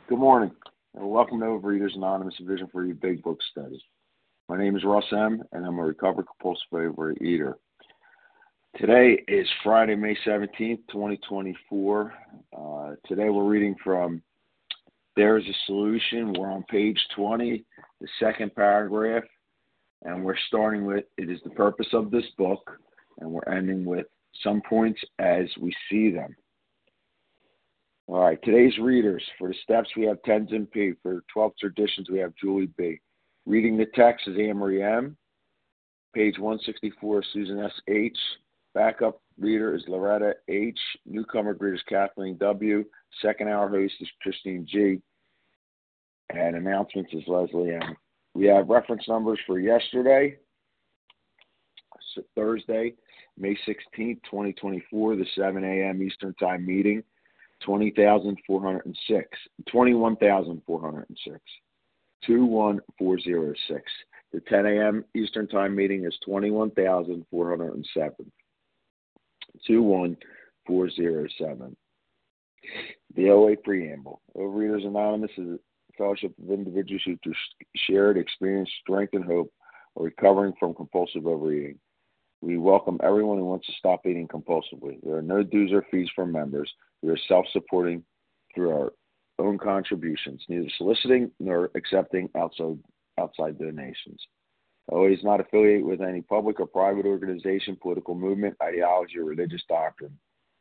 Good morning, and welcome to Overeaters Anonymous Vision for You Big Book Study. My name is Russ M., and I'm a recovered compulsive overeater. Today is Friday, May 17th, 2024. Today we're reading from There is a Solution. We're on page 20, the second paragraph, and we're starting with, it is the purpose of this book, and we're ending with some points as we see them. All right, today's readers. For the steps, we have Tenzin P. For 12 traditions, we have Julie B. Reading the text is Anne-Marie M. Page 164, Susan S. H. Backup reader is Loretta H. Newcomer greeter is Kathleen W. Second hour host is Christine G. And announcements is Leslie M. We have reference numbers for yesterday, Thursday, May 16th, 2024, the 7 a.m. Eastern Time meeting. 21,406. 21406. The 10 a.m. Eastern Time meeting is 21,407. 21407. The OA Preamble. Overeaters Anonymous is a fellowship of individuals who, through shared experience, strength, and hope, are recovering from compulsive overeating. We welcome everyone who wants to stop eating compulsively. There are no dues or fees for members. We are self-supporting through our own contributions, neither soliciting nor accepting outside donations. OA is not affiliated with any public or private organization, political movement, ideology, or religious doctrine.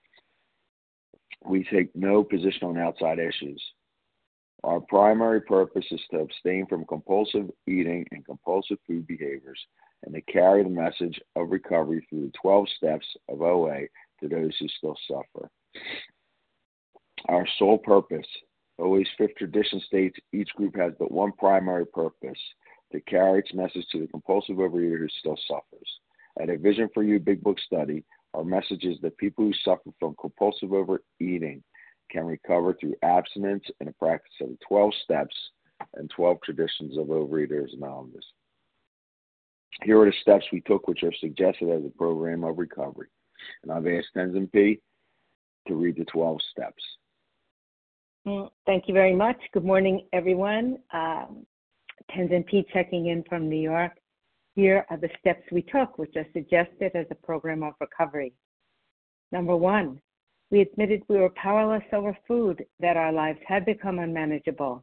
We take no position on outside issues. Our primary purpose is to abstain from compulsive eating and compulsive food behaviors and to carry the message of recovery through the 12 steps of OA to those who still suffer. Our sole purpose, OA's fifth tradition states, each group has but one primary purpose, to carry its message to the compulsive overeater who still suffers. At a Vision for You Big Book Study, our message is that people who suffer from compulsive overeating can recover through abstinence and a practice of the 12 steps and 12 traditions of Overeaters Anonymous. Here are the steps we took, which are suggested as a program of recovery. And I've asked Tenzin P. to read the 12 steps. Thank you very much. Good morning, everyone. Tenzin P. checking in from New York. Here are the steps we took, which are suggested as a program of recovery. Number 1, we admitted we were powerless over food, that our lives had become unmanageable.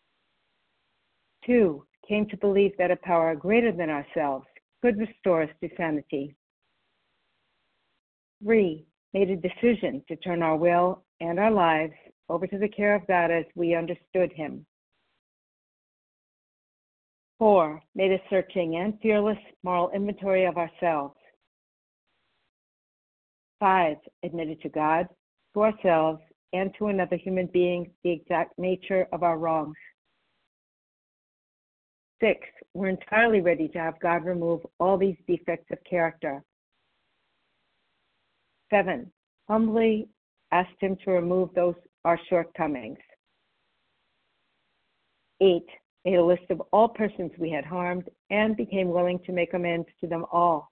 2, came to believe that a power greater than ourselves could restore us to sanity. 3, made a decision to turn our will and our lives over to the care of God as we understood Him. 4, made a searching and fearless moral inventory of ourselves. 5, admitted to God, to ourselves, and to another human being the exact nature of our wrongs. 6, we're entirely ready to have God remove all these defects of character. 7, humbly asked Him to remove our shortcomings. 8, made a list of all persons we had harmed and became willing to make amends to them all.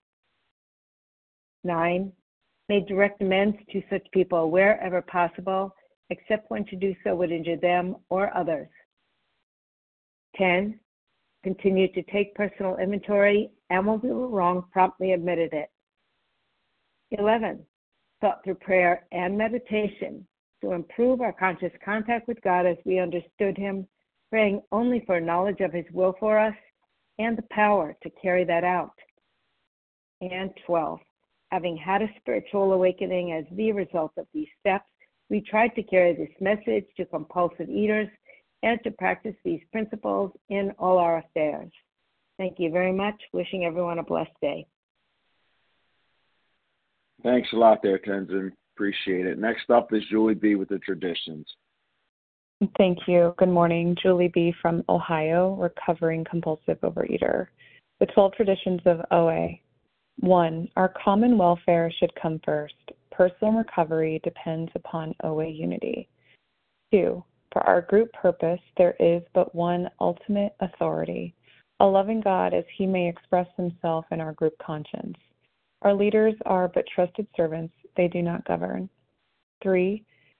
9, made direct amends to such people wherever possible, except when to do so would injure them or others. 10, continued to take personal inventory, and when we were wrong, promptly admitted it. 11, thought through prayer and meditation to improve our conscious contact with God as we understood Him, praying only for knowledge of His will for us and the power to carry that out. And 12, having had a spiritual awakening as the result of these steps, we tried to carry this message to compulsive eaters and to practice these principles in all our affairs. Thank you very much. Wishing everyone a blessed day. Thanks a lot there, Tenzin. Appreciate it. Next up is Julie B. with the traditions. Thank you. Good morning. Julie B. from Ohio, recovering compulsive overeater. The 12 traditions of OA. 1. Our common welfare should come first. Personal recovery depends upon OA unity. 2. For our group purpose, there is but one ultimate authority, a loving God as He may express Himself in our group conscience. Our leaders are but trusted servants, they do not govern. 3.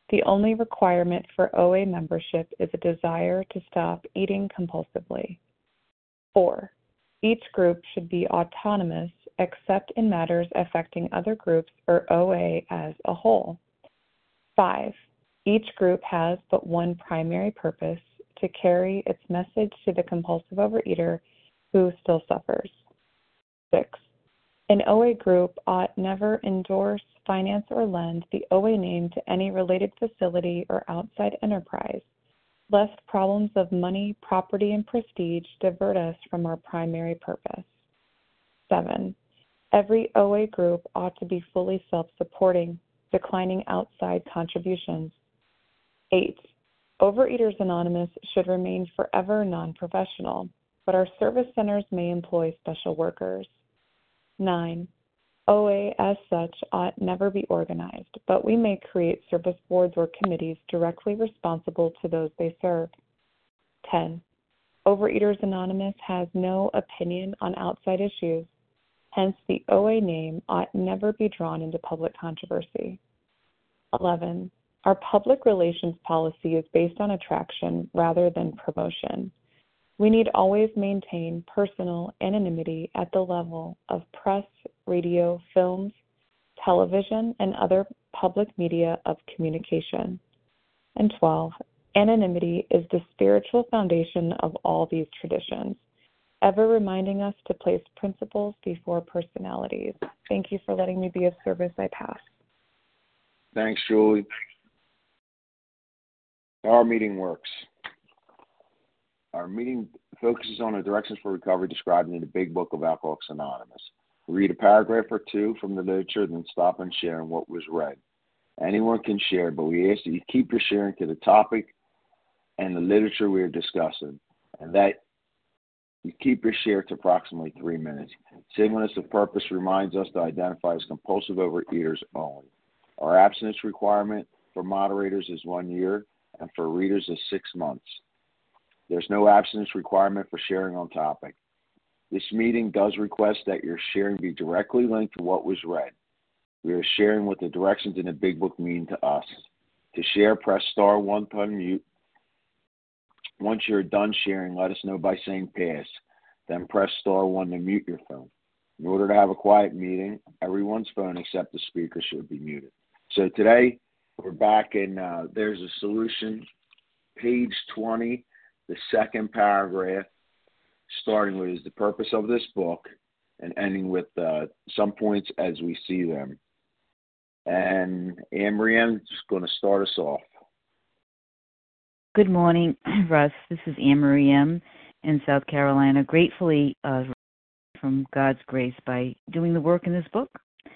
The only requirement for OA membership is a desire to stop eating compulsively. 4. Each group should be autonomous except in matters affecting other groups or OA as a whole. 5. Each group has but one primary purpose: to carry its message to the compulsive overeater who still suffers. 6. An OA group ought never endorse, finance, or lend the OA name to any related facility or outside enterprise, lest problems of money, property, and prestige divert us from our primary purpose. 7. Every OA group ought to be fully self-supporting, declining outside contributions. 8. Overeaters Anonymous should remain forever non-professional, but our service centers may employ special workers. 9. OA as such ought never be organized, but we may create service boards or committees directly responsible to those they serve. 10. Overeaters Anonymous has no opinion on outside issues. Hence, the OA name ought never be drawn into public controversy. 11. Our public relations policy is based on attraction rather than promotion. We need always maintain personal anonymity at the level of press, radio, films, television, and other public media of communication. And 12. Anonymity is the spiritual foundation of all these traditions, ever reminding us to place principles before personalities. Thank you for letting me be of service. I pass. Thanks, Julie. Our meeting works. Our meeting focuses on the directions for recovery described in the Big Book of Alcoholics Anonymous. Read a paragraph or two from the literature, then stop and share on what was read. Anyone can share, but we ask that you keep your sharing to the topic and the literature we are discussing, and that you keep your share to approximately 3 minutes. Singleness of purpose reminds us to identify as compulsive overeaters only. Our abstinence requirement for moderators is 1 year, and for readers is 6 months. There's no abstinence requirement for sharing on topic. This meeting does request that your sharing be directly linked to what was read. We are sharing what the directions in the Big Book mean to us. To share, press star 1 to unmute. Once you're done sharing, let us know by saying pass. Then press star 1 to mute your phone. In order to have a quiet meeting, everyone's phone except the speaker should be muted. So today, we're back in There's a Solution, page 20, the second paragraph, starting with the purpose of this book and ending with some points as we see them. And Anne-Marie is going to start us off. Good morning, Russ. This is Anne-Marie M. in South Carolina, gratefully from God's grace by doing the work in this book.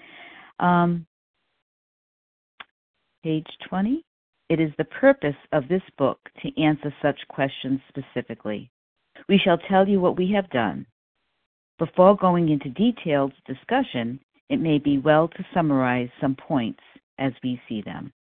Page 20. It is the purpose of this book to answer such questions specifically. We shall tell you what we have done. Before going into detailed discussion, it may be well to summarize some points as we see them.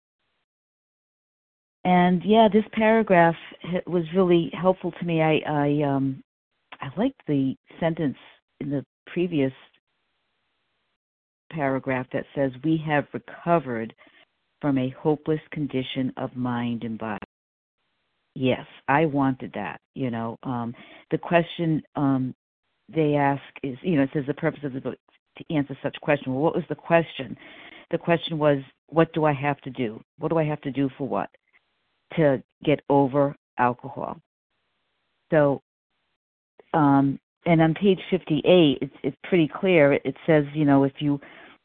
And this paragraph was really helpful to me. I liked the sentence in the previous paragraph that says, we have recovered from a hopeless condition of mind and body. Yes, I wanted that. The question they ask is, it says the purpose of the book to answer such question. Well, what was the question? The question was, what do I have to do? What do I have to do for what? To get over alcohol. So, and on page 58, it's pretty clear. It says, if you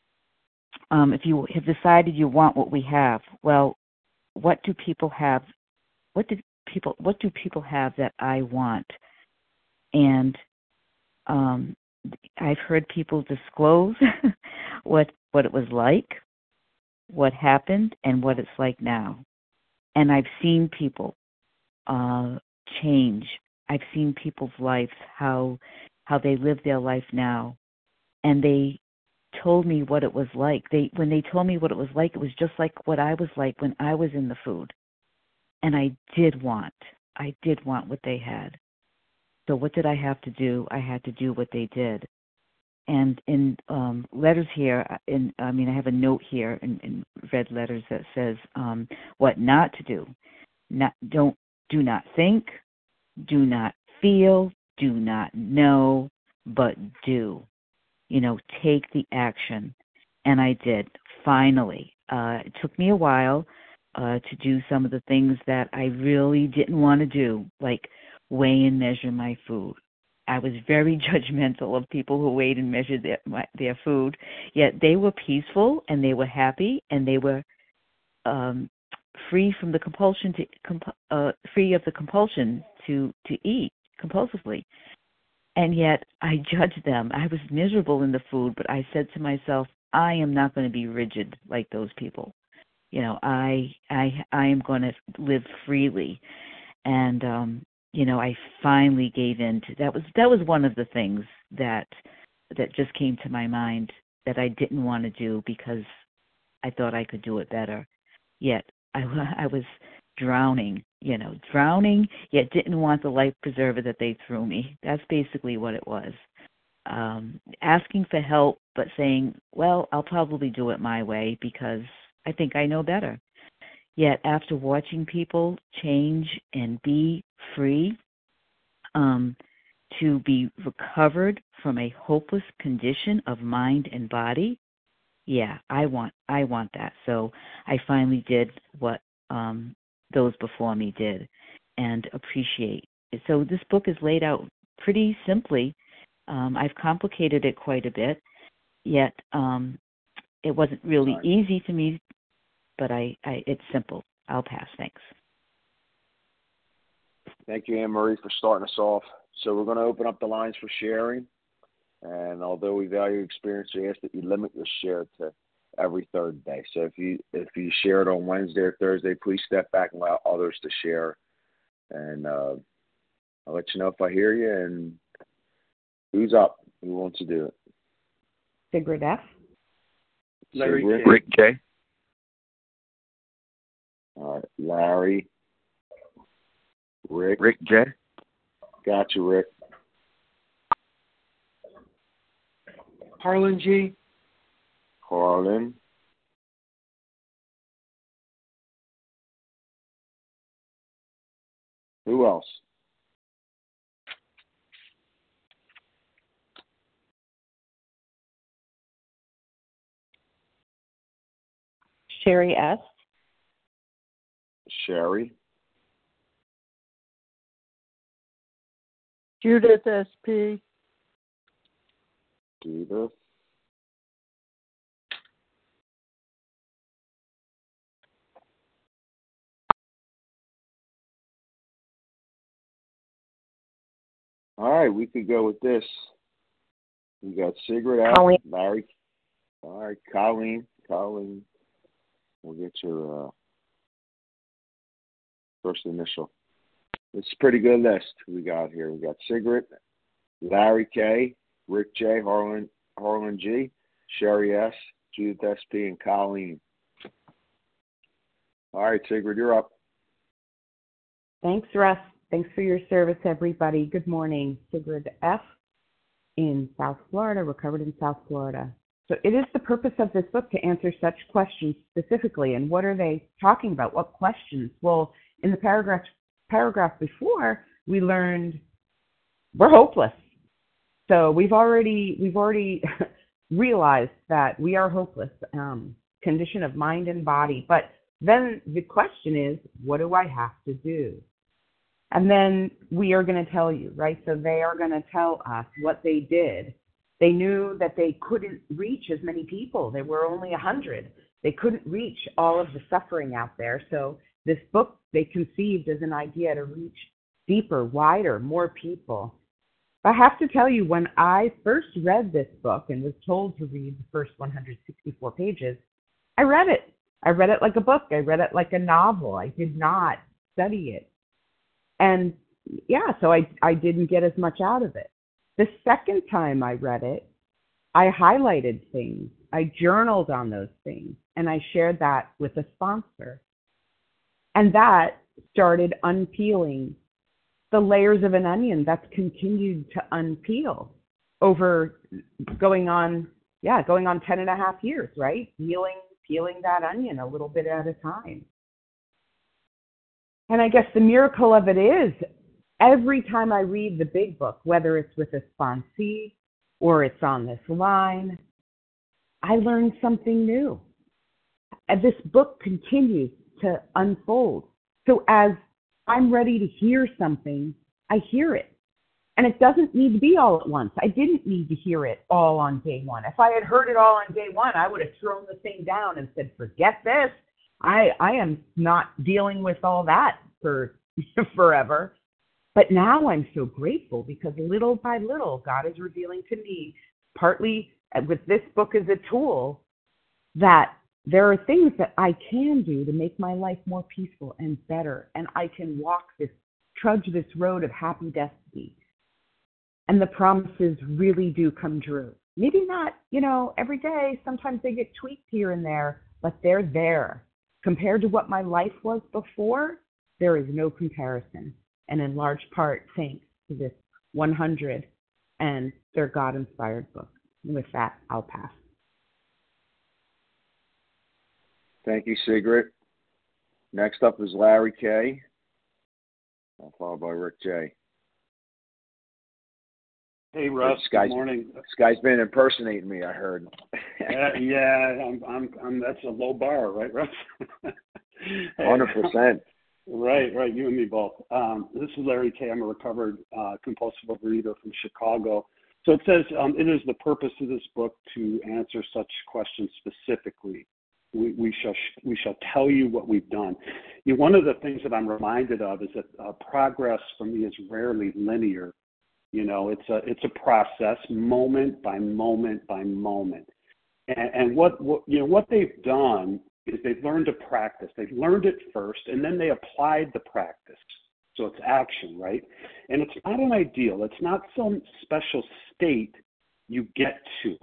have decided you want what we have, well, what do people have? What do people have that I want? And I've heard people disclose what it was like, what happened, and what it's like now. And I've seen people change. I've seen people's lives, how they live their life now. And they told me what it was like. When they told me what it was like, it was just like what I was like when I was in the food. And I did want what they had. So what did I have to do? I had to do what they did. And in letters here, I have a note here in red letters that says what not to do. Do not think, do not feel, do not know, but do. Take the action. And I did, finally. It took me a while to do some of the things that I really didn't want to do, like weigh and measure my food. I was very judgmental of people who weighed and measured their food, yet they were peaceful and they were happy and they were free from the compulsion free of the compulsion to eat compulsively. And yet I judged them. I was miserable in the food, but I said to myself, I am not going to be rigid like those people. I am going to live freely. And I finally gave in to that. Was one of the things that just came to my mind that I didn't want to do because I thought I could do it better. Yet I was drowning, yet didn't want the life preserver that they threw me. That's basically what it was. Asking for help, but saying, well, I'll probably do it my way because I think I know better. Yet after watching people change and be free, to be recovered from a hopeless condition of mind and body, yeah, I want that. So I finally did what those before me did, and appreciate it. So this book is laid out pretty simply. I've complicated it quite a bit, yet it wasn't really easy to me, but it's simple. I'll pass. Thanks. Thank you, Anne-Marie, for starting us off. So we're going to open up the lines for sharing. And although we value experience, we ask that you limit your share to every third day. So if you share it on Wednesday or Thursday, please step back and allow others to share. And I'll let you know if I hear you. And who's up? Who wants to do it? Sigrid F. Rick J. All right, Larry. Rick J. Got you, Rick. Harlan G. Harlan. Who else? Sherry S. Sherry. Judith S.P. Judith. All right, we could go with this. We got Sigrid out, Colleen. Larry. All right, Colleen. We'll get your first initial. It's a pretty good list we got here. We got Sigrid, Larry K, Rick J, Harlan G, Sherry S, Judith SP, and Colleen. All right, Sigrid, you're up. Thanks, Russ. Thanks for your service, everybody. Good morning. Sigrid F. in South Florida, recovered in South Florida. So it is the purpose of this book to answer such questions specifically. And what are they talking about? What questions? Well, in the paragraph before, we learned we're hopeless. So we've already realized that we are hopeless, condition of mind and body. But then the question is, what do I have to do? And then we are going to tell you, right? So they are going to tell us what they did. They knew that they couldn't reach as many people. There were only 100. They couldn't reach all of the suffering out there. So this book they conceived as an idea to reach deeper, wider, more people. I have to tell you, when I first read this book and was told to read the first 164 pages, I read it. I read it like a book. I read it like a novel. I did not study it. And yeah, so I didn't get as much out of it. The second time I read it, I highlighted things. I journaled on those things, and I shared that with a sponsor. And that started unpeeling the layers of an onion that's continued to unpeel over going on 10 and a half years, right? Peeling that onion a little bit at a time. And I guess the miracle of it is every time I read the big book, whether it's with a sponsee or it's on this line, I learn something new. And this book continues to unfold. So as I'm ready to hear something, I hear it. And it doesn't need to be all at once. I didn't need to hear it all on day one. If I had heard it all on day one, I would have thrown the thing down and said, forget this. I am not dealing with all that for forever. But now I'm so grateful because little by little, God is revealing to me, partly with this book as a tool, that there are things that I can do to make my life more peaceful and better. And I can trudge this road of happy destiny. And the promises really do come true. Maybe not, every day. Sometimes they get tweaked here and there, but they're there. Compared to what my life was before, there is no comparison. And in large part, thanks to this 100 and their God-inspired book. And with that, I'll pass. Thank you, Sigrid. Next up is Larry K., followed by Rick J. Hey, Russ. Good morning. This guy's been impersonating me, I heard. Yeah, I'm. That's a low bar, right, Russ? 100%. Right. You and me both. This is Larry K. I'm a recovered compulsive overeater from Chicago. So it says, it is the purpose of this book to answer such questions specifically. We shall tell you what we've done. One of the things that I'm reminded of is that progress for me is rarely linear. It's a process, moment by moment by moment. And what they've done is they've learned to practice. They've learned it first, and then they applied the practice. So it's action, right? And it's not an ideal. It's not some special state you get to.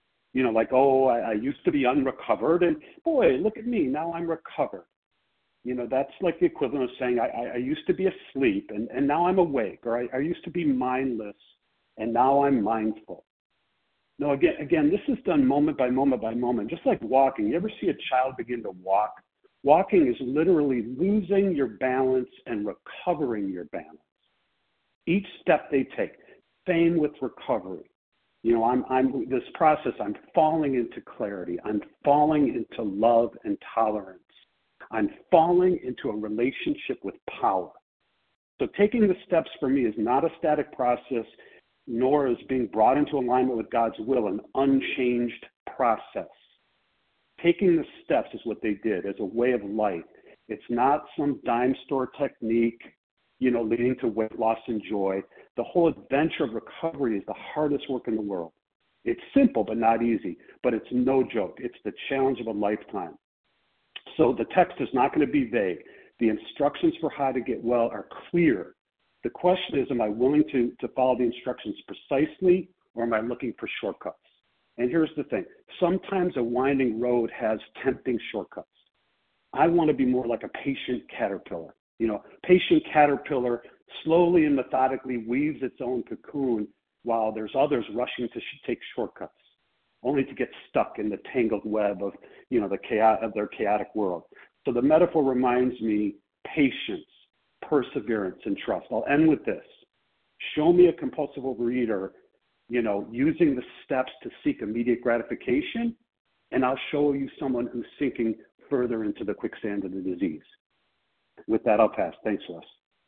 I used to be unrecovered, and boy, look at me, now I'm recovered. That's like the equivalent of saying I used to be asleep, and now I'm awake, or I used to be mindless, and now I'm mindful. No, again, this is done moment by moment by moment, just like walking. You ever see a child begin to walk? Walking is literally losing your balance and recovering your balance. Each step they take, same with recovery. I'm this process, I'm falling into clarity. I'm falling into love and tolerance. I'm falling into a relationship with power. So taking the steps for me is not a static process, nor is being brought into alignment with God's will an unchanged process. Taking the steps is what they did as a way of life. It's not some dime store technique, leading to weight loss and joy. The whole adventure of recovery is the hardest work in the world. It's simple but not easy, but it's no joke. It's the challenge of a lifetime. So the text is not going to be vague. The instructions for how to get well are clear. The question is, am I willing to follow the instructions precisely, or am I looking for shortcuts? And here's the thing. Sometimes a winding road has tempting shortcuts. I want to be more like a patient caterpillar. Patient caterpillar slowly and methodically weaves its own cocoon while there's others rushing to take shortcuts, only to get stuck in the tangled web of, of their chaotic world. So the metaphor reminds me patience, perseverance, and trust. I'll end with this. Show me a compulsive overeater, using the steps to seek immediate gratification, and I'll show you someone who's sinking further into the quicksand of the disease. With that, I'll pass. Thanks, Russ.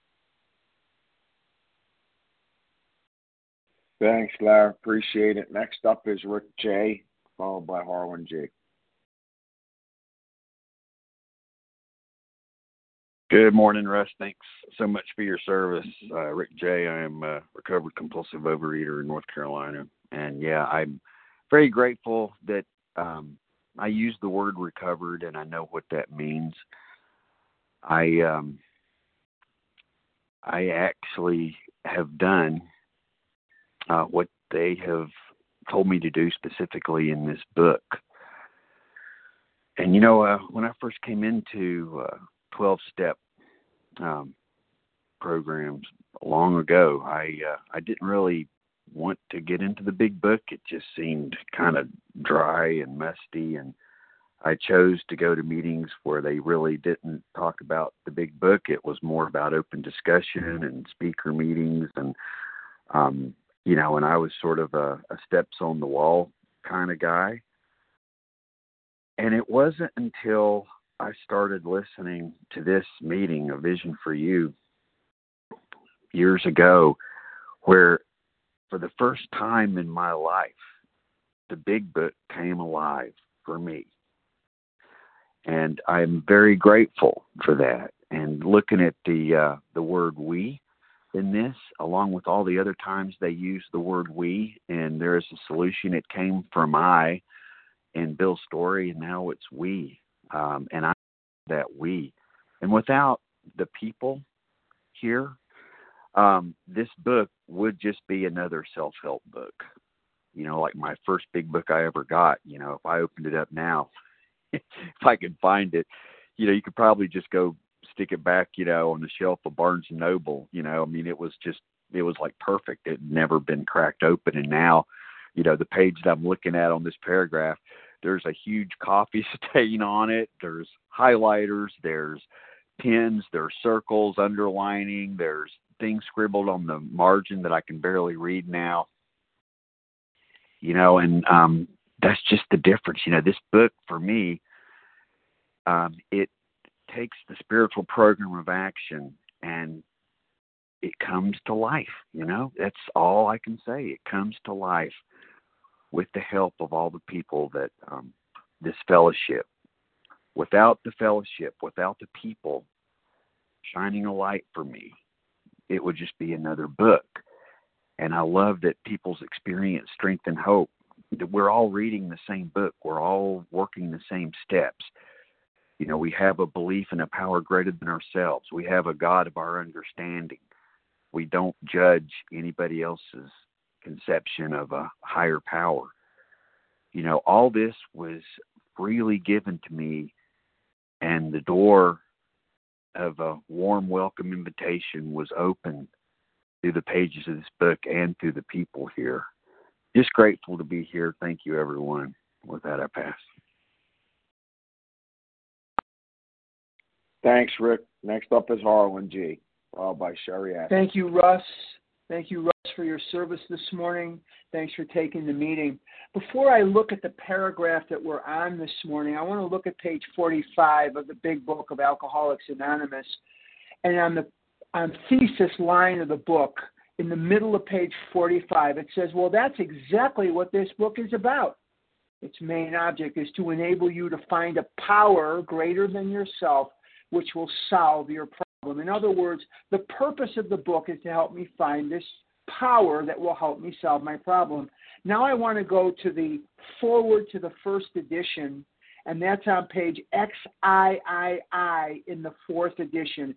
Thanks, Larry. Appreciate it. Next up is Rick J., followed by Harlan J. Good morning, Russ. Thanks so much for your service. Rick J., I am a recovered compulsive overeater in North Carolina. And, I'm very grateful that I use the word recovered, and I know what that means. I actually have done what they have told me to do specifically in this book. And, when I first came into 12-step programs long ago, I didn't really want to get into the big book. It just seemed kind of dry and musty, and I chose to go to meetings where they really didn't talk about the big book. It was more about open discussion and speaker meetings, and and I was sort of a steps on the wall kind of guy. And it wasn't until I started listening to this meeting, A Vision for You, years ago, where for the first time in my life, the big book came alive for me. And I'm very grateful for that. And looking at the word we in this, along with all the other times they use the word we, and there is a solution. It came from I in Bill's story, and now it's we. And I that we. And without the people here, this book would just be another self-help book. Like my first big book I ever got, if I opened it up now, if I could find it, you could probably just go stick it back, on the shelf of Barnes and Noble. It was like perfect. It had never been cracked open. And now, the page that I'm looking at on this paragraph, there's a huge coffee stain on it. There's highlighters, there's pins, there's circles, underlining, there's things scribbled on the margin that I can barely read now. And that's just the difference. This book for me, it takes the spiritual program of action and it comes to life. That's all I can say. It comes to life with the help of all the people that this fellowship. Without the fellowship, without the people shining a light for me, it would just be another book. And I love that people's experience, strength, and hope, that we're all reading the same book. We're all working the same steps. We have a belief in a power greater than ourselves. We have a God of our understanding. We don't judge anybody else's conception of a higher power. All this was freely given to me, and the door of a warm welcome invitation was open through the pages of this book and through the people here. Just grateful to be here. Thank you, everyone. With that, I pass. Thanks, Rick. Next up is Harlan G., followed by Sherry Atkins. Thank you, Russ. Thank you, Russ, for your service this morning. Thanks for taking the meeting. Before I look at the paragraph that we're on this morning, I want to look at page 45 of the big book of Alcoholics Anonymous. And on thesis line of the book, in the middle of page 45, it says, well, that's exactly what this book is about. Its main object is to enable you to find a power greater than yourself, which will solve your problem. In other words, the purpose of the book is to help me find this power that will help me solve my problem. Now I want to go to the forward to the first edition, and that's on page XIII in the fourth edition,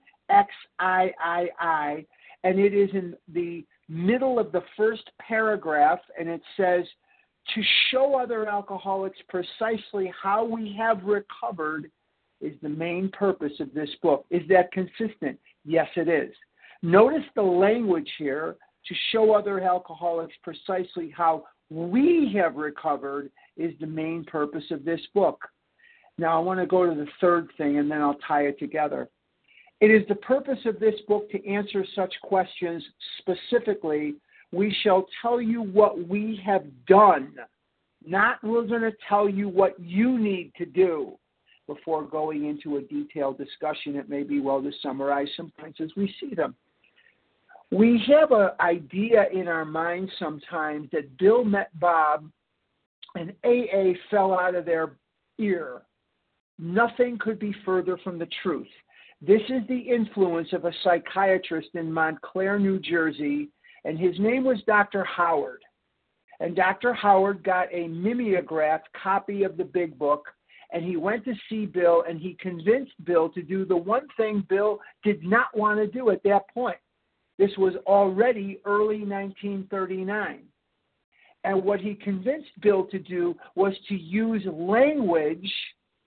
XIII, and it is in the middle of the first paragraph, and it says, to show other alcoholics precisely how we have recovered is the main purpose of this book. Is that consistent? Yes, it is. Notice the language here, to show other alcoholics precisely how we have recovered is the main purpose of this book. Now, I want to go to the third thing, and then I'll tie it together. It is the purpose of this book to answer such questions specifically. We shall tell you what we have done, not we're going to tell you what you need to do. Before going into a detailed discussion, it may be well to summarize some points as we see them. We have an idea in our mind sometimes that Bill met Bob and AA fell out of their ear. Nothing could be further from the truth. This is the influence of a psychiatrist in Montclair, New Jersey, and his name was Dr. Howard. And Dr. Howard got a mimeographed copy of the big book, and he went to see Bill, and he convinced Bill to do the one thing Bill did not want to do at that point. This was already early 1939. And what he convinced Bill to do was to use language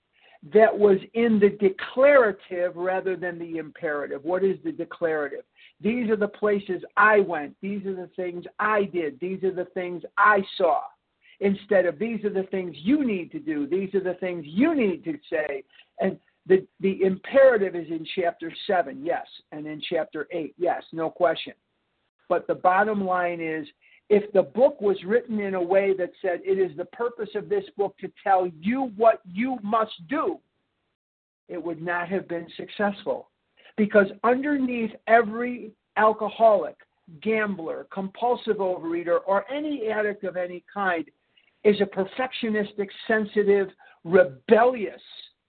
that was in the declarative rather than the imperative. What is the declarative? These are the places I went. These are the things I did. These are the things I saw. Instead of these are the things you need to do. These are the things you need to say. And the imperative is in chapter 7, yes. And in chapter 8, yes, no question. But the bottom line is, if the book was written in a way that said it is the purpose of this book to tell you what you must do, it would not have been successful. Because underneath every alcoholic, gambler, compulsive overeater, or any addict of any kind is a perfectionistic, sensitive, rebellious,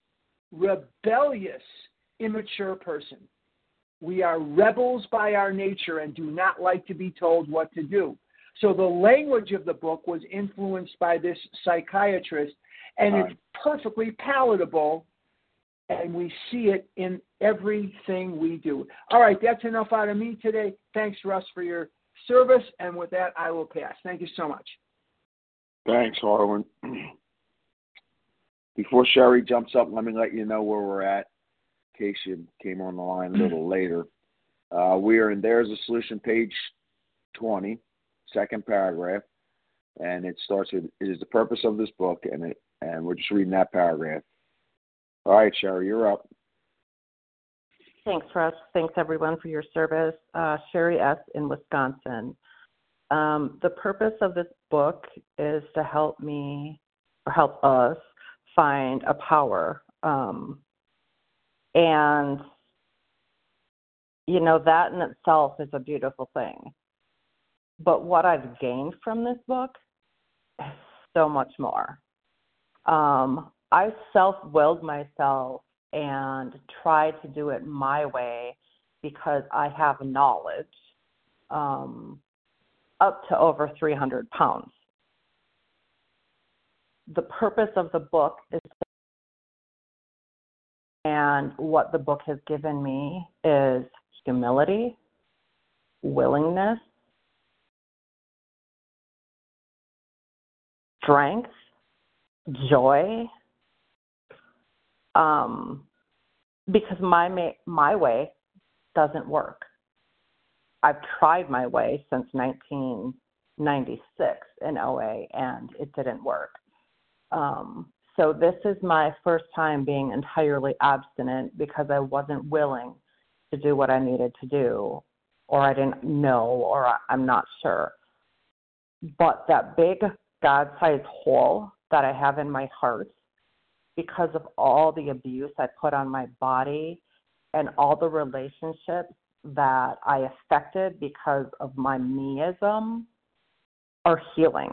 immature person. We are rebels by our nature and do not like to be told what to do. So the language of the book was influenced by this psychiatrist, and it's perfectly palatable, and we see it in everything we do. All right, that's enough out of me today. Thanks, Russ, for your service, and with that, I will pass. Thank you so much. Thanks, Harlan. Before Sherry jumps up, let me let you know where we're at, in case you came on the line a little later. We are in There's a Solution, page 20, second paragraph, and it starts with, it is the purpose of this book, and we're just reading that paragraph. All right, Sherry, you're up. Thanks, Russ. Thanks, everyone, for your service. Sherry S. in Wisconsin. The purpose of this book is to help me, or help us, find a power. And, you know, that in itself is a beautiful thing. But what I've gained from this book is so much more. I self-willed myself and tried to do it my way because I have knowledge up to over 300 pounds. The purpose of the book is, and what the book has given me is humility, willingness, strength, joy, because my way doesn't work. I've tried my way since 1996 in OA, and it didn't work. So this is my first time being entirely abstinent because I wasn't willing to do what I needed to do, or I didn't know, or I'm not sure. But that big God-sized hole that I have in my heart, because of all the abuse I put on my body and all the relationships that I affected because of my meism, are healing.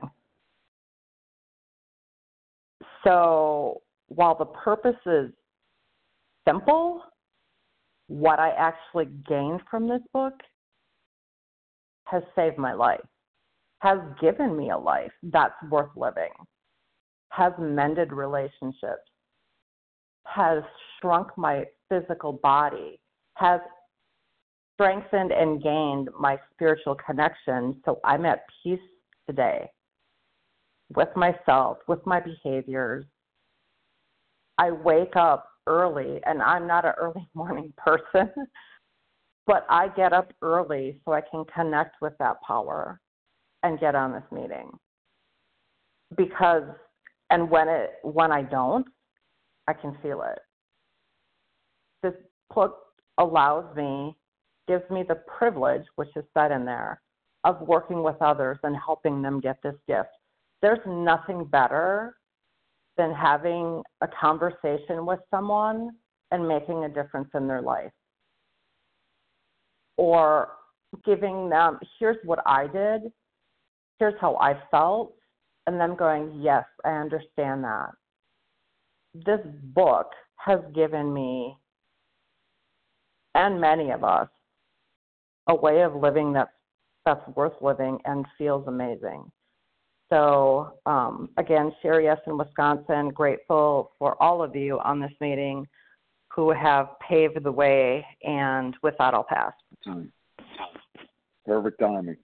So while the purpose is simple, what I actually gained from this book has saved my life, has given me a life that's worth living, has mended relationships, has shrunk my physical body, has strengthened and gained my spiritual connection, so I'm at peace today with myself, with my behaviors. I wake up early, and I'm not an early morning person, but I get up early so I can connect with that power and get on this meeting. Because, and when I don't, I can feel it. This book allows me, gives me the privilege, which is said in there, of working with others and helping them get this gift. There's nothing better than having a conversation with someone and making a difference in their life. Or giving them, here's what I did, here's how I felt, and them going, yes, I understand that. This book has given me, and many of us, a way of living that's worth living and feels amazing. So, again, Sherry S. in Wisconsin, grateful for all of you on this meeting who have paved the way, and with that, I'll pass. Perfect timing.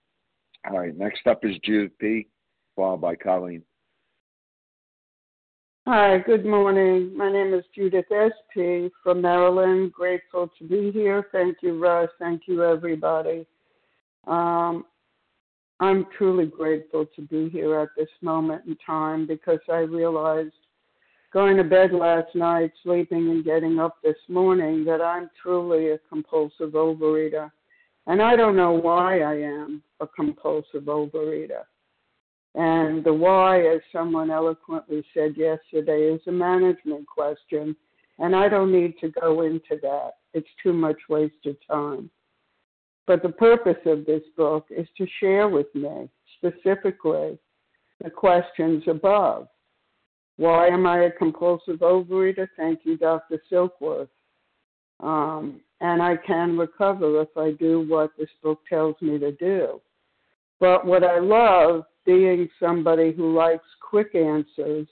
All right, next up is Judith P., followed by Colleen. Hi, good morning. My name is Judith S.P. from Maryland. Grateful to be here. Thank you, Russ. Thank you, everybody. I'm truly grateful to be here at this moment in time because I realized going to bed last night, sleeping and getting up this morning that I'm truly a compulsive overeater. And I don't know why I am a compulsive overeater. And the why, as someone eloquently said yesterday, is a management question. And I don't need to go into that. It's too much wasted time. But the purpose of this book is to share with me specifically the questions above. Why am I a compulsive overeater? Thank you, Dr. Silkworth. And I can recover if I do what this book tells me to do. But what I love, being somebody who likes quick answers,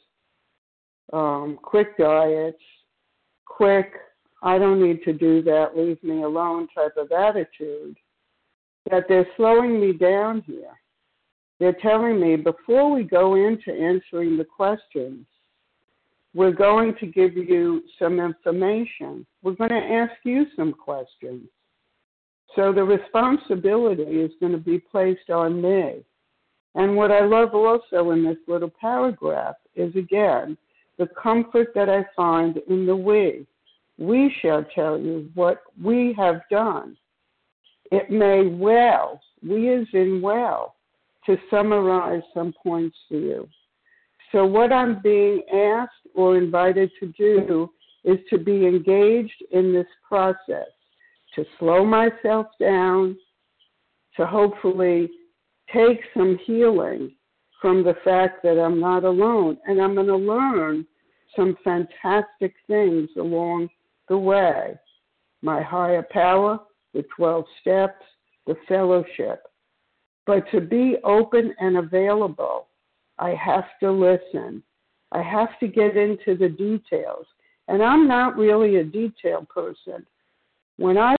quick diets, quick, I don't need to do that, leave me alone type of attitude, that they're slowing me down here. They're telling me before we go into answering the questions, we're going to give you some information. We're going to ask you some questions. So the responsibility is going to be placed on me. And what I love also in this little paragraph is, again, the comfort that I find in the we. We shall tell you what we have done. It may well, we as in well, to summarize some points for you. So what I'm being asked or invited to do is to be engaged in this process, to slow myself down, to hopefully take some healing from the fact that I'm not alone. And I'm going to learn some fantastic things along the way. My higher power, the 12 steps, the fellowship. But to be open and available, I have to listen. I have to get into the details. And I'm not really a detail person. When I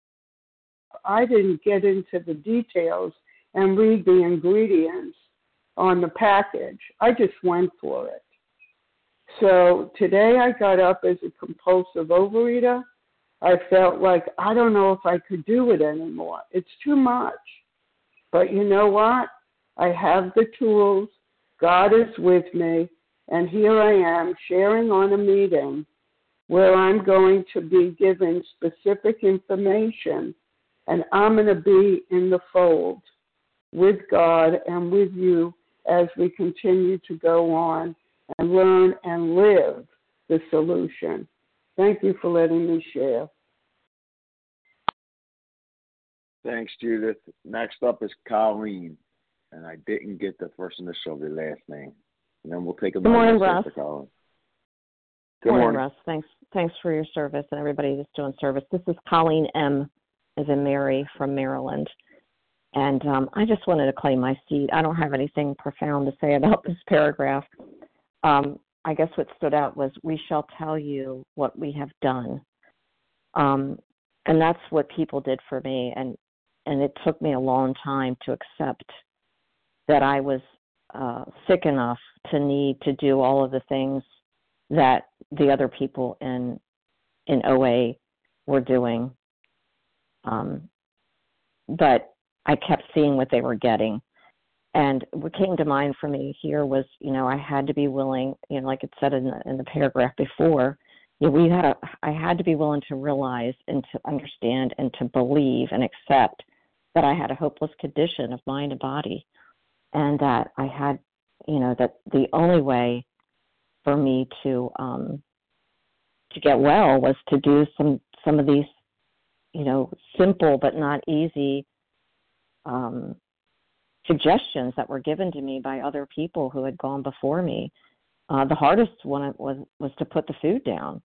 didn't get into the details and read the ingredients on the package. I just went for it. So today I got up as a compulsive overeater. I felt like I don't know if I could do it anymore. It's too much. But you know what? I have the tools. God is with me. And here I am sharing on a meeting where I'm going to be given specific information, and I'm going to be in the fold with God and with you as we continue to go on and learn and live the solution. Thank you for letting me share. Thanks, Judith. Next up is Colleen, and I didn't get the first initial of the last name. And then we'll take a moment for Colleen. Good morning, Russ. Thanks for your service and everybody that's doing service. This is Colleen M., as in Mary, from Maryland. And I just wanted to claim my seat. I don't have anything profound to say about this paragraph. I guess what stood out was, we shall tell you what we have done. And that's what people did for me. And it took me a long time to accept that I was sick enough to need to do all of the things that the other people in OA were doing. But I kept seeing what they were getting. And what came to mind for me here was, I had to be willing, like it said in the paragraph before, I had to be willing to realize and to understand and to believe and accept that I had a hopeless condition of mind and body, and that I had, that the only way for me to get well was to do some of these, simple but not easy suggestions that were given to me by other people who had gone before me. The hardest one was to put the food down.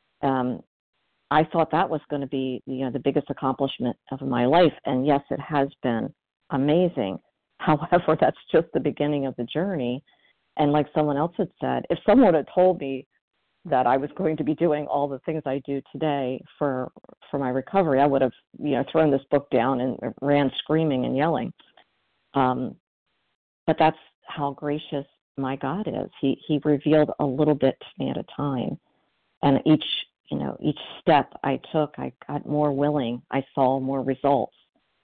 I thought that was going to be, the biggest accomplishment of my life, and yes, it has been amazing. However, that's just the beginning of the journey. And like someone else had said, if someone had told me that I was going to be doing all the things I do today for my recovery, I would have, thrown this book down and ran screaming and yelling. But that's how gracious my God is. He revealed a little bit to me at a time. And each step I took, I got more willing. I saw more results.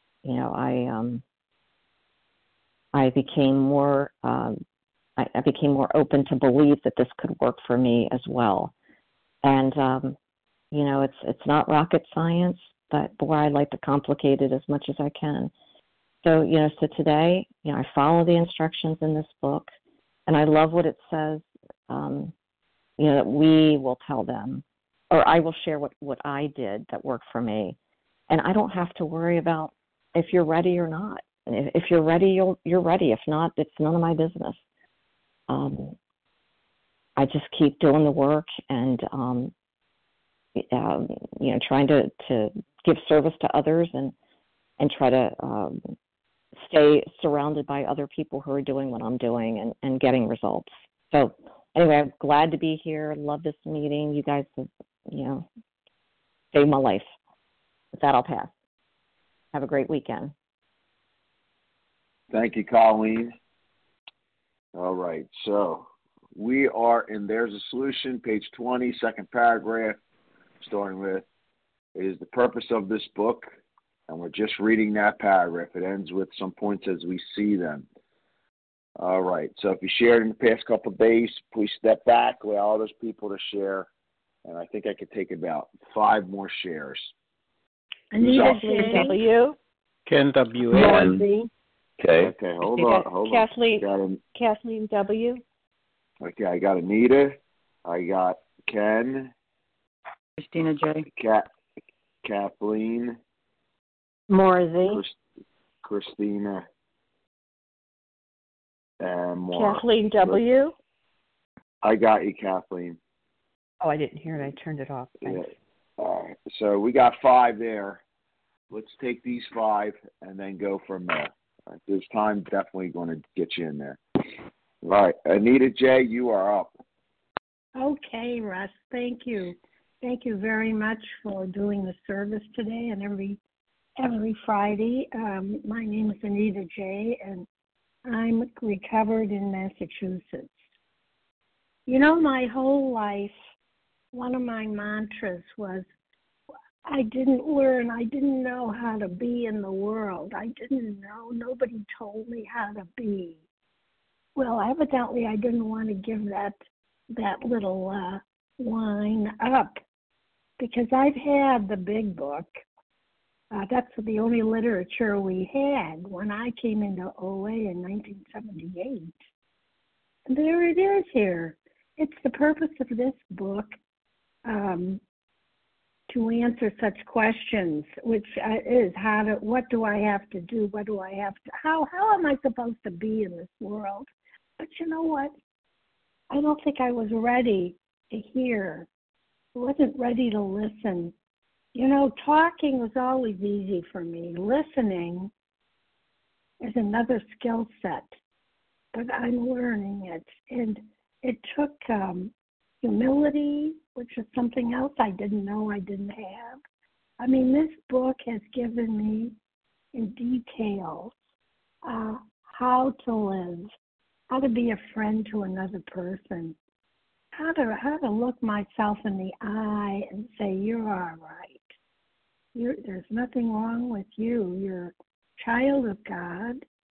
I became more I became more open to believe that this could work for me as well. And it's not rocket science, but boy, I like to complicate it as much as I can. So today, I follow the instructions in this book, and I love what it says. That we will tell them, or I will share what I did that worked for me, and I don't have to worry about if you're ready or not. If you're ready, you're ready. If not, it's none of my business. I just keep doing the work and trying to give service to others and try to stay surrounded by other people who are doing what I'm doing and getting results. So anyway, I'm glad to be here. Love this meeting. You guys have, saved my life. With that, I'll pass. Have a great weekend. Thank you, Colleen. All right, so we are in There's a Solution, page 20, second paragraph, starting with, it is the purpose of this book, and we're just reading that paragraph. It ends with some points as we see them. All right, so if you shared in the past couple of days, please step back, allow others people to share, and I think I could take about 5 more shares. Anita J. W. Ken W. Okay, hold on. Kathleen W. Okay, I got Anita. I got Ken. Christina J. Kathleen. Morzy. Christina. And more. Kathleen W. I got you, Kathleen. Oh, I didn't hear it. I turned it off. Thanks. Yeah. All right. So we got 5 there. Let's take these 5 and then go from there. All right. There's time definitely going to get you in there. All right. Anita J., you are up. Okay, Russ. Thank you. Thank you very much for doing the service today and every Friday. My name is Anita J., and I'm recovered in Massachusetts. My whole life, one of my mantras was, I didn't know how to be in the world. I didn't know. Nobody told me how to be. Well, evidently I didn't want to give that little line up, because I've had the big book. That's the only literature we had when I came into OA in 1978. And there it is here. It's the purpose of this book to answer such questions, which is what do I have to do? How am I supposed to be in this world? But you know what? I don't think I was ready to hear. I wasn't ready to listen. Talking was always easy for me. Listening is another skill set, but I'm learning it. And it took humility, which is something else I didn't know I didn't have. I mean, this book has given me in detail how to live, how to be a friend to another person, how to look myself in the eye and say, you're all right. There's nothing wrong with you. You're a child of God.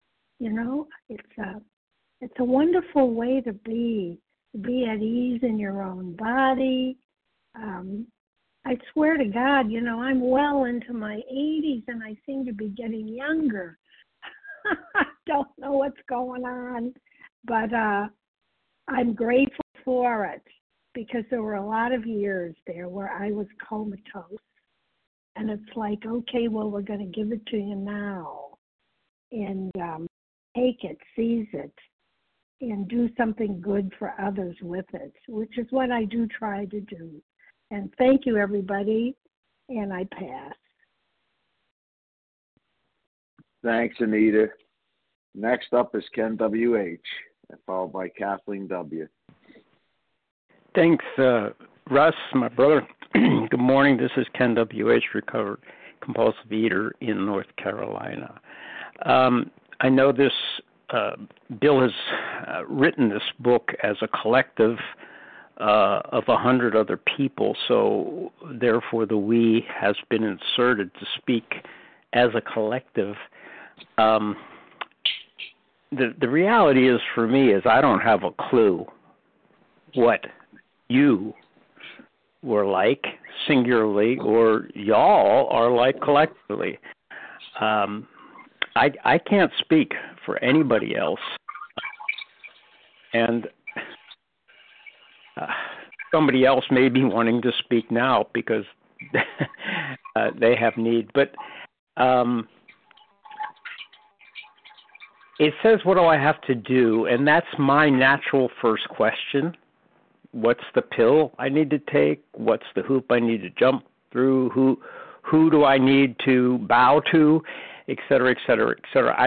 It's a wonderful way to be at ease in your own body. I swear to God, I'm well into my 80s and I seem to be getting younger. I don't know what's going on, but I'm grateful for it, because there were a lot of years there where I was comatose. And it's like, okay, well, we're going to give it to you now. And take it, seize it, and do something good for others with it, which is what I do try to do. And thank you, everybody, and I pass. Thanks, Anita. Next up is Ken W.H., followed by Kathleen W. Thanks, Russ, my brother. Good morning. This is Ken W.H., recovered compulsive eater in North Carolina. I know this Bill has written this book as a collective of 100 other people, so therefore the we has been inserted to speak as a collective. The reality is, for me, is I don't have a clue what you were like singularly or y'all are like collectively. I can't speak for anybody else, and somebody else may be wanting to speak now because they have need. But it says, what do I have to do? And that's my natural first question. What's the pill I need to take? What's the hoop I need to jump through? Who do I need to bow to? Et cetera, et cetera, et cetera.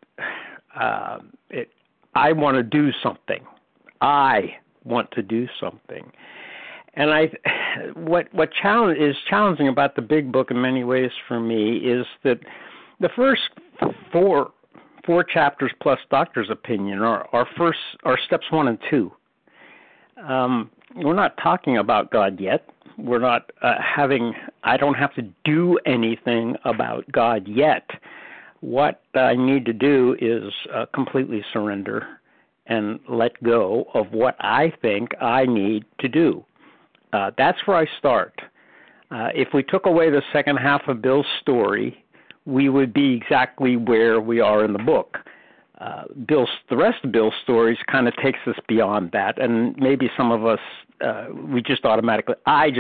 I want to do something. I want to do something. And what is challenging about the big book in many ways for me is that the first four chapters plus doctor's opinion are steps 1 and 2. We're not talking about God yet. We're not I don't have to do anything about God yet. What I need to do is completely surrender and let go of what I think I need to do. That's where I start. If we took away the second half of Bill's story, we would be exactly where we are in the book. The rest of Bill's stories kind of takes us beyond that, and maybe some of us, I just automatically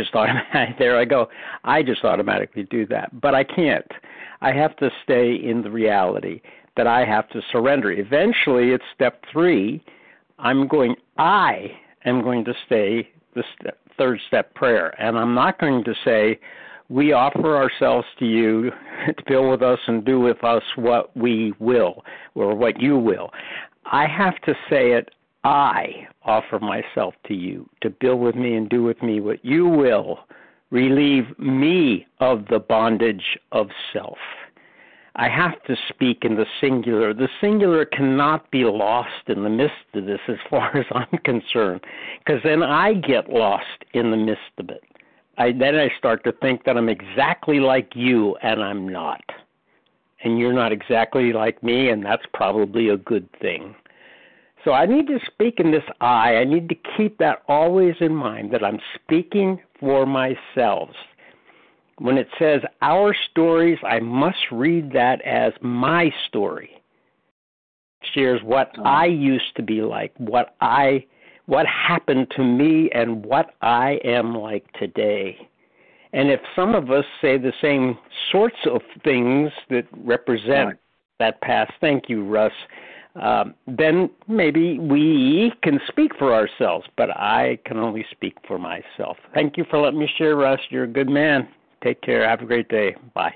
do that. But I can't. I have to stay in the reality that I have to surrender. Eventually, it's step 3. I am going to say the third step prayer, and I'm not going to say, we offer ourselves to you to bill with us and do with us what we will or what you will. I have to say it, I offer myself to you to bill with me and do with me what you will. Relieve me of the bondage of self. I have to speak in the singular. The singular cannot be lost in the midst of this as far as I'm concerned, because then I get lost in the midst of it. Then I start to think that I'm exactly like you, and I'm not. And you're not exactly like me, and that's probably a good thing. So I need to speak in this I need to keep that always in mind, that I'm speaking for myself. When it says our stories, I must read that as my story. It shares what I used to be like, what happened to me, and what I am like today. And if some of us say the same sorts of things that represent that past, thank you, Russ, then maybe we can speak for ourselves, but I can only speak for myself. Thank you for letting me share, Russ. You're a good man. Take care. Have a great day. Bye.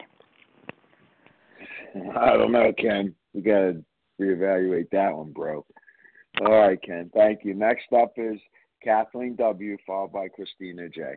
I don't know, Ken. We got to reevaluate that one, bro. All right, Ken. Thank you. Next up is Kathleen W., followed by Christina J.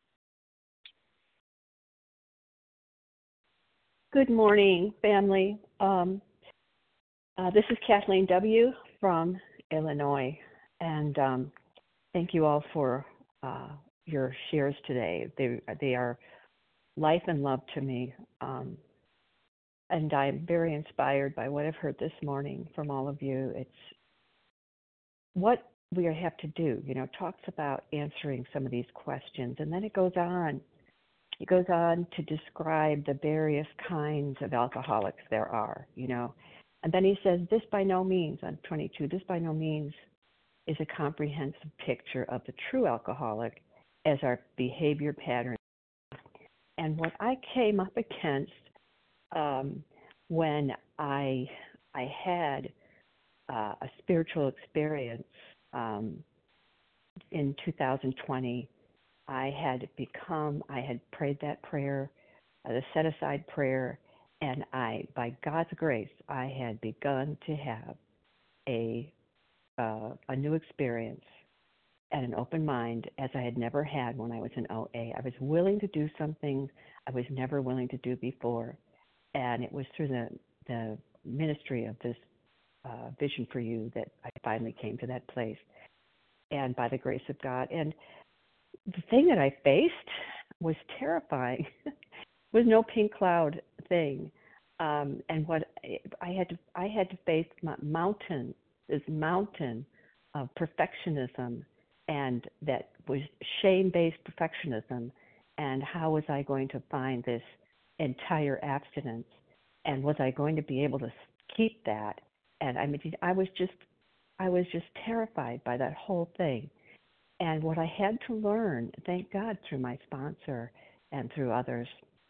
Good morning, family. This is Kathleen W. from Illinois, and thank you all for your shares today. They are life and love to me, and I'm very inspired by what I've heard this morning from all of you. It's what we have to do, talks about answering some of these questions, and then it goes on. It goes on to describe the various kinds of alcoholics there are, And then he says, this by no means, on 22, this by no means is a comprehensive picture of the true alcoholic as our behavior pattern. And what I came up against when I had a spiritual experience in 2020, I had prayed that prayer, the set-aside prayer, and by God's grace, I had begun to have a new experience and an open mind as I had never had when I was in OA. I was willing to do something I was never willing to do before, and it was through the ministry of this vision for you that I finally came to that place, and by the grace of God. And the thing that I faced was terrifying. It was no pink cloud thing. And what I had to face this mountain of perfectionism, and that was shame-based perfectionism. And how was I going to find this entire abstinence? And was I going to be able to keep that? And I mean, I was just terrified by that whole thing. And what I had to learn, thank God, through my sponsor and through others,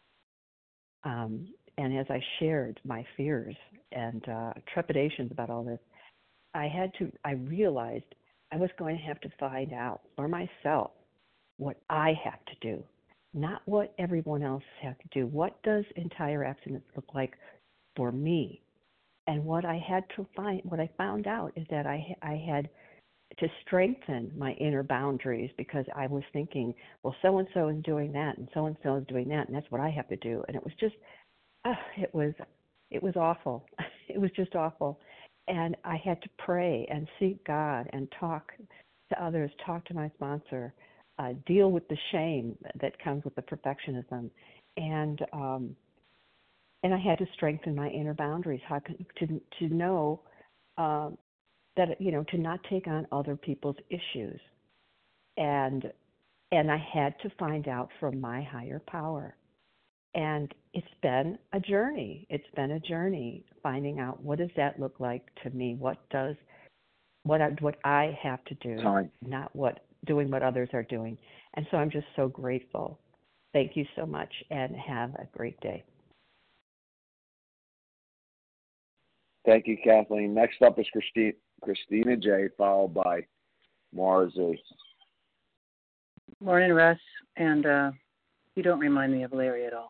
and as I shared my fears and trepidations about all this, I realized I was going to have to find out for myself what I have to do, not what everyone else has to do. What does entire abstinence look like for me? And what I found out is that I had to strengthen my inner boundaries, because I was thinking, well, so-and-so is doing that and so-and-so is doing that, and that's what I have to do. And it was just, it was awful. It was just awful. And I had to pray and seek God and talk to others, talk to my sponsor, deal with the shame that comes with the perfectionism. And I had to strengthen my inner boundaries, to know that, to not take on other people's issues. And I had to find out from my higher power. And it's been a journey. It's been a journey finding out, what does that look like to me? What I have to do, not doing what others are doing. And so I'm just so grateful. Thank you so much, and have a great day. Thank you, Kathleen. Next up is Christina J., followed by Mars A. Morning, Russ. And you don't remind me of Larry at all.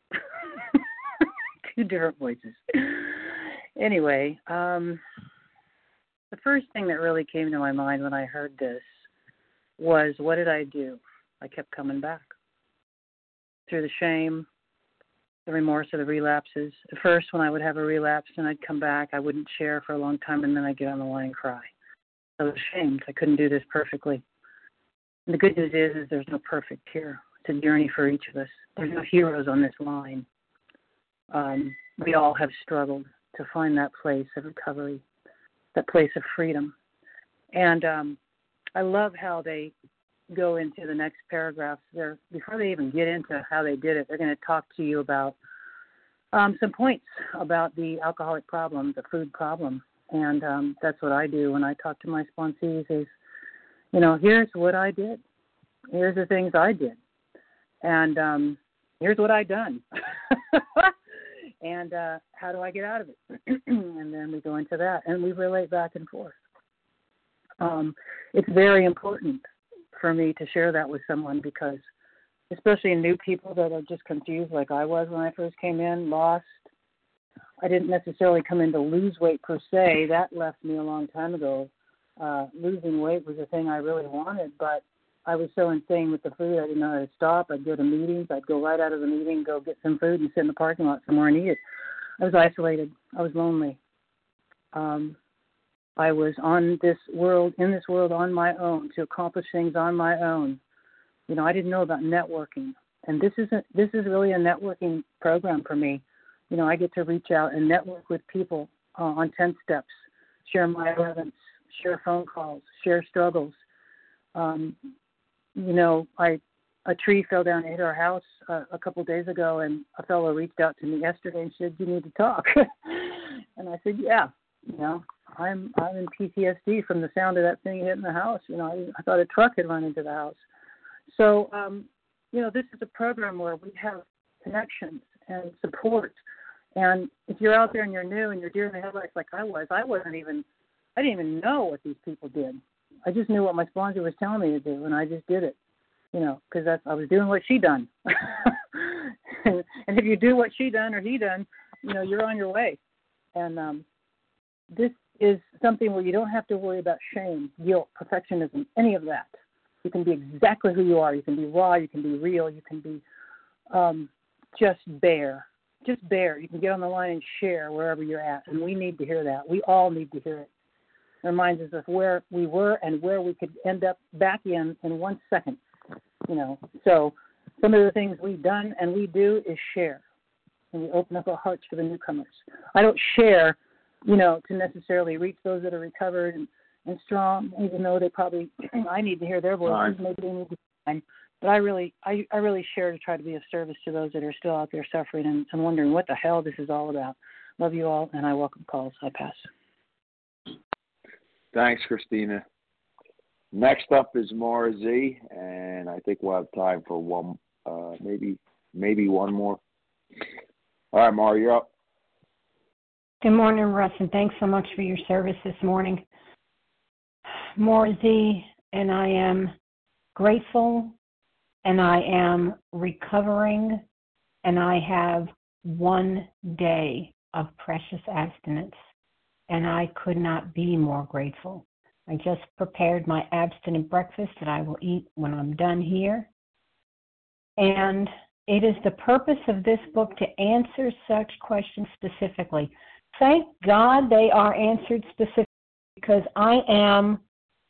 Two different voices. Anyway, the first thing that really came to my mind when I heard this was, what did I do? I kept coming back. Through the shame, the remorse of the relapses. At first, when I would have a relapse and I'd come back, I wouldn't share for a long time, and then I'd get on the line and cry. I was ashamed. I couldn't do this perfectly. And the good news is there's no perfect here. It's a journey for each of us. There's no heroes on this line. We all have struggled to find that place of recovery, that place of freedom. And I love how they go into the next paragraphs there. Before they even get into how they did it, they're going to talk to you about some points about the alcoholic problem, the food problem. And that's what I do when I talk to my sponsees is, here's what I did. Here's the things I did. And here's what I done. And how do I get out of it? And then we go into that, and we relate back and forth. It's very important for me to share that with someone, because especially new people that are just confused like I was when I first came in, lost. I didn't necessarily come in to lose weight per se. That left me a long time ago. Losing weight was a thing I really wanted, but I was so insane with the food, I didn't know how to stop. I'd go to meetings. I'd go right out of the meeting, go get some food, and sit in the parking lot somewhere and eat it. I was isolated. I was lonely. I was in this world on my own, to accomplish things on my own. I didn't know about networking, and this is really a networking program for me. I get to reach out and network with people on 10 steps, share my events, share phone calls, share struggles. A tree fell down and hit our house a couple of days ago, and a fellow reached out to me yesterday and said, "You need to talk." And I said, "Yeah, I'm in PTSD from the sound of that thing hitting the house. I thought a truck had run into the house." So, this is a program where we have connections and support. And if you're out there and you're new and you're deer in the headlights like I didn't even know what these people did. I just knew what my sponsor was telling me to do, and I just did it, because I was doing what she done. And if you do what she done or he done, you're on your way. And this is something where you don't have to worry about shame, guilt, perfectionism, any of that. You can be exactly who you are. You can be raw. You can be real. You can be just bare just bear. You can get on the line and share wherever you're at, and we need to hear that. We all need to hear it. It reminds us of where we were and where we could end up back in 1 second. So some of the things we've done and we do is share, and we open up our hearts for the newcomers. I don't share, to necessarily reach those that are recovered and strong, even though they probably, I need to hear their voices, maybe they need to mine. But I really share to try to be of service to those that are still out there suffering and wondering what the hell this is all about. Love you all, and I welcome calls. I pass. Thanks, Christina. Next up is Maura Z, and I think we'll have time for one, maybe one more. All right, Maura, you're up. Good morning, Russ, and thanks so much for your service this morning. Maura Z, and I am grateful, and I am recovering, and I have 1 day of precious abstinence, and I could not be more grateful. I just prepared my abstinent breakfast that I will eat when I'm done here. And it is the purpose of this book to answer such questions specifically. Thank God they are answered specifically, because I'm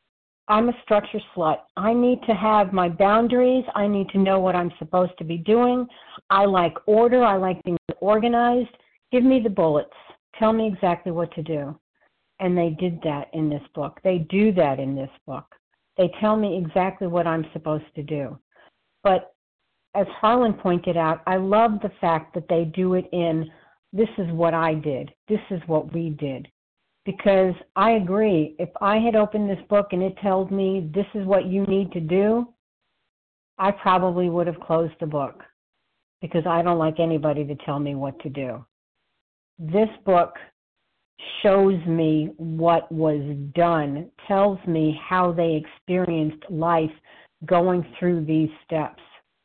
a structure slut. I need to have my boundaries. I need to know what I'm supposed to be doing. I like order. I like things organized. Give me the bullets. Tell me exactly what to do. And they did that in this book. They do that in this book. They tell me exactly what I'm supposed to do. But as Harlan pointed out, I love the fact that they do it in, this is what I did. This is what we did. Because I agree, if I had opened this book and it tells me this is what you need to do, I probably would have closed the book, because I don't like anybody to tell me what to do. This book shows me what was done, tells me how they experienced life going through these steps.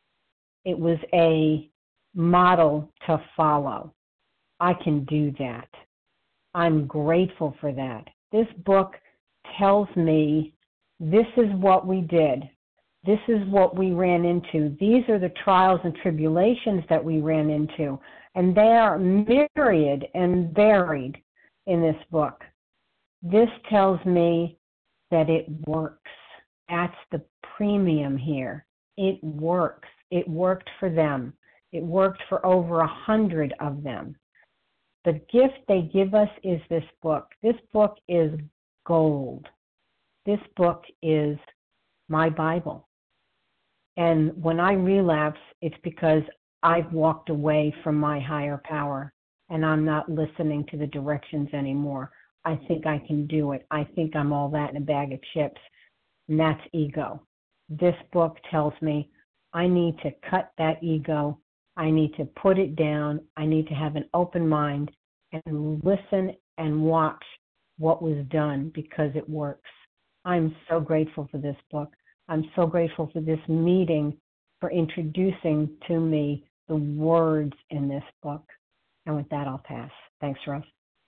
It was a model to follow. I can do that. I'm grateful for that. This book tells me this is what we did. This is what we ran into. These are the trials and tribulations that we ran into. And they are myriad and varied in this book. This tells me that it works. That's the premium here. It works. It worked for them. It worked for over 100 of them. The gift they give us is this book. This book is gold. This book is my Bible. And when I relapse, it's because I've walked away from my higher power and I'm not listening to the directions anymore. I think I can do it. I think I'm all that in a bag of chips. And that's ego. This book tells me I need to cut that ego. I need to put it down. I need to have an open mind and listen and watch what was done, because it works. I'm so grateful for this book. I'm so grateful for this meeting, for introducing to me the words in this book. And with that, I'll pass. Thanks, Russ.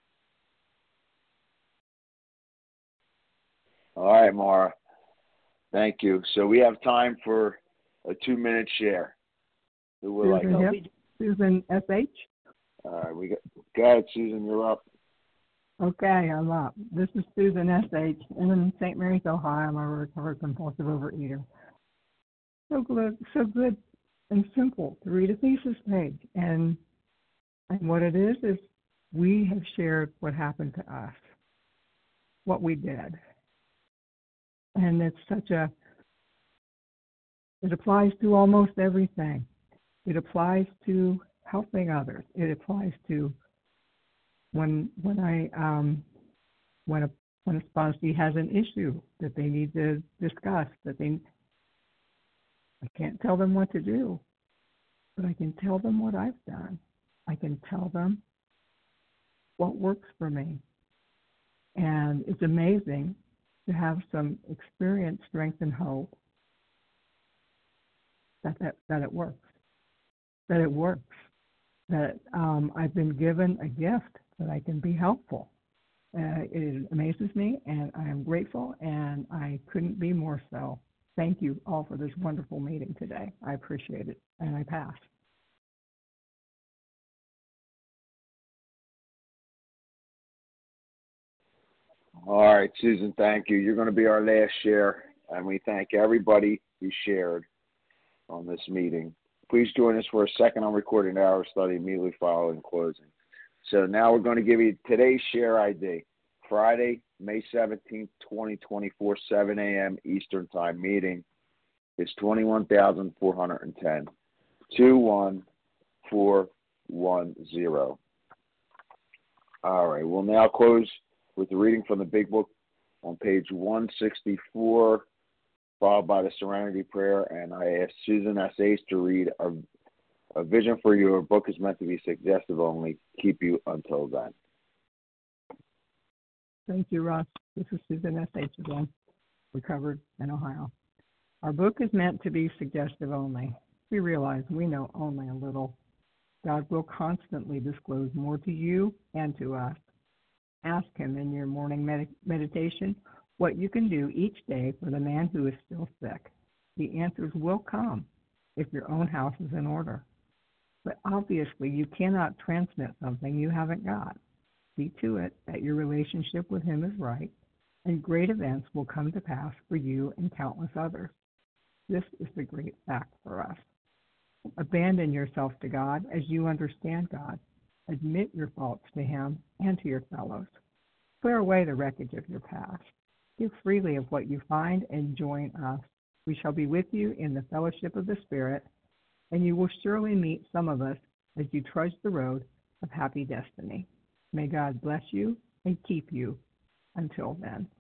All right, Maura. Thank you. So we have time for a 2-minute share. Who would like to? Susan S.H. All right, go ahead, Susan, you're up. Okay, I'm up. This is Susan S.H. in St. Mary's, Ohio. I'm a recovered compulsive overeater. So good and simple to read a thesis page. And what it is we have shared what happened to us, what we did. And it's it applies to almost everything. It applies to helping others. It applies to when a sponsee has an issue that they need to discuss, I can't tell them what to do, but I can tell them what I've done. I can tell them what works for me. And it's amazing to have some experience, strength, and hope that it works. That it works. That I've been given a gift that I can be helpful. It amazes me, and I am grateful, and I couldn't be more so. Thank you all for this wonderful meeting today. I appreciate it, and I pass. All right, Susan, thank you. You're going to be our last share, and we thank everybody who shared on this meeting. Please join us for a second unrecorded hour study immediately following closing. So now we're going to give you today's share ID. Friday, May 17th, 2024, 7 a.m. Eastern Time meeting is 21,410. 21410. All right, we'll now close with the reading from the Big Book on page 164, followed by the Serenity Prayer, and I ask Susan S. Ace to read a vision for your book is meant to be suggestive only. Keep you until then. Thank you, Russ. This is Susan S. H. again, recovered in Ohio. Our book is meant to be suggestive only. We realize we know only a little. God will constantly disclose more to you and to us. Ask Him in your morning meditation what you can do each day for the man who is still sick. The answers will come if your own house is in order. But obviously, you cannot transmit something you haven't got. See to it that your relationship with Him is right, and great events will come to pass for you and countless others. This is the great fact for us. Abandon yourself to God as you understand God. Admit your faults to Him and to your fellows. Clear away the wreckage of your past. Give freely of what you find and join us. We shall be with you in the fellowship of the Spirit, and you will surely meet some of us as you trudge the road of happy destiny. May God bless you and keep you until then.